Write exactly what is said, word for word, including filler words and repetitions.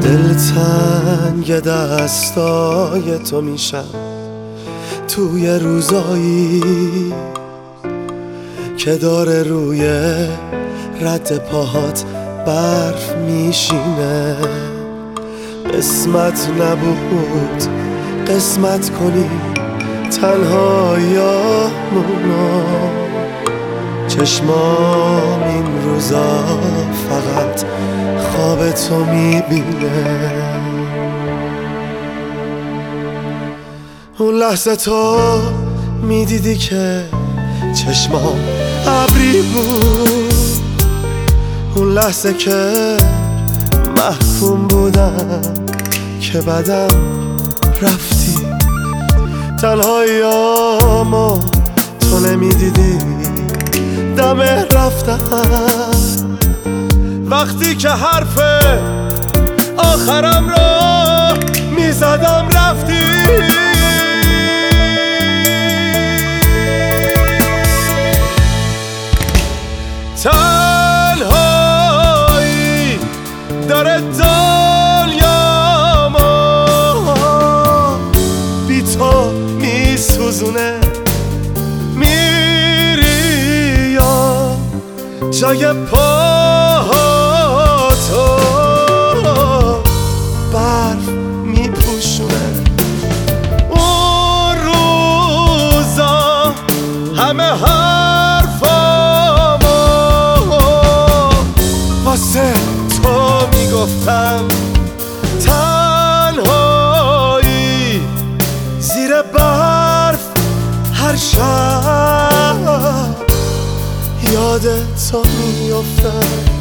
دلتنگ دستای تو میشم توی روزایی که داره روی رد پاهات برف میشینه. قسمت نبود قسمت کنیم تنهاییامونو، چشمام این روزا فقط خواب تو میبینه. اون لحظه تو میدیدی که چشمام ابری بود، اون لحظه که محکوم بودم که بعدم رفتی. تنهاییامو تو نمیدیدی دم رفتم، وقتی که حرف آخرم رو میزدم رفتی. تنهایی داره دنیامو بی تو میسوزونه. میری یا جای پاهاتو برف میپوشونه. اون روزا همه حرفامو واسه تو میگفتم. تنهایی زیر برف هر شب یاد تو میافتم.